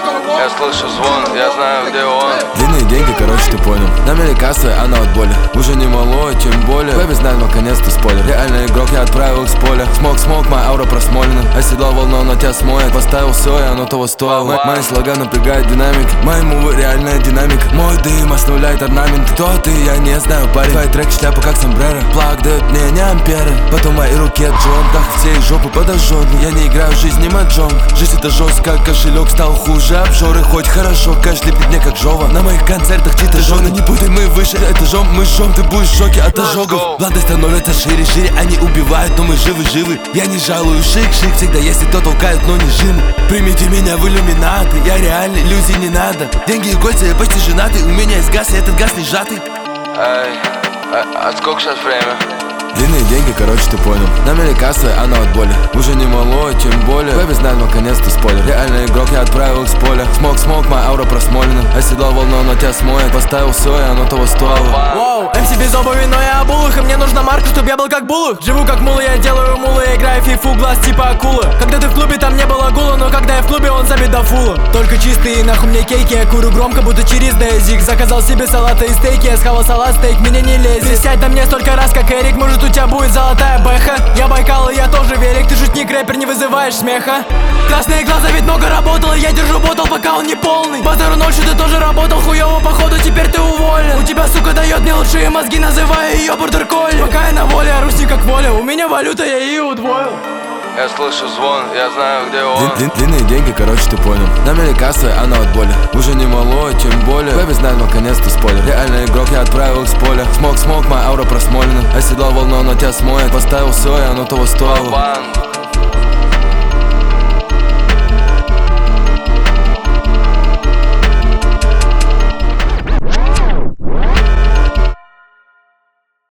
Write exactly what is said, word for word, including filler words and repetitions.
Я слышу звон, я знаю, где он. Длинные деньги, короче, ты понял. На мели кассы, она от боли. Уже не малой, тем более. Бэби знает, наконец-то спойлер. Реальный игрок, я отправил их с поля. Смок, смок, моя аура просмолена. Оседлал волну, она тебя смоет. Поставил все, и оно того стоило. Мои слога напрягают динамик. Мои мувы, реальная динамика. Мой дым оставляет орнамент. Кто ты, я не знаю, парень. Твои треки, шляпа, как сомбреро. Плаг дает мне не амперы. Потом мои руки от джонках. Все их жопы подожжены. Я не играю в жизнь, не маджонг. Жизнь это жестко, кошелек стал хуже обжоры. Хоть хорошо, кэш лепит мне как жова. На моих концертах чьи-то жены. Не путай, мы выше этажом, мы жжем. Ты будешь в шоке от ожогов. Бланды становятся шире, шире. Они убивают, но мы живы-живы. Я не жалую, шик-шик. Всегда есть кто толкает, но не жим. Примите меня в иллюминаты. Я реальный, иллюзий не надо. Деньги и кольца, я почти женатый. У меня есть газ, и этот газ не сжатый. Эй, а, а сколько сейчас время? Длинные деньги, короче, ты понял. На мели кассы, она от боли. Уже не малой, тем более. Бэби знает, наконец-то спойлер. Реальный игрок, я отправил их с поля. Смок, смок, моя аура просмолена. Оседлал волну, она тебя смоет. Поставил все, и оно того стоило. Воу, эм си без обуви, но я обулых. И мне нужна марка, чтоб я был как Булах. Живу как мула, я делаю мулы. Играю в фифу, глаз типа акулы. Когда ты в клубе, там не было гула. Но когда я в клубе, он забит до фула. Только чистые, нахуй мне кейки. Я курю громко, будто через дезик. Заказал себе салаты и стейки. Я схавал салат, стейк, меня не лезет. Присядь на мне столько раз, как Эрик. Может, у тебя будет золотая бэха. Я Байкал, и я тоже велик. Ты шутник, рэпер, не вызываешь смеха. Красные глаза, ведь много работал. Я держу ботл, пока он не полный. Базару ночью ты тоже работал. Хуёво, походу, теперь ты уволен. У тебя, сука, дает мне лучшие мозги. Называю ее бордер колли. Пока я на воле, ору с ней как воля. У меня валюта, я ее удвоил. Я слышу звон, я знаю, где он. Длин, длин, длинные деньги, короче, ты понял. На мели кассы, она от боли. Уже не малой, тем более. Бэби знает, наконец-то спойлер. Реальный игрок, я отправил их с поля. Смок, смок, моя аура просмолена. Оседлал волну, она тебя смоет. Поставил все, и оно того стоило.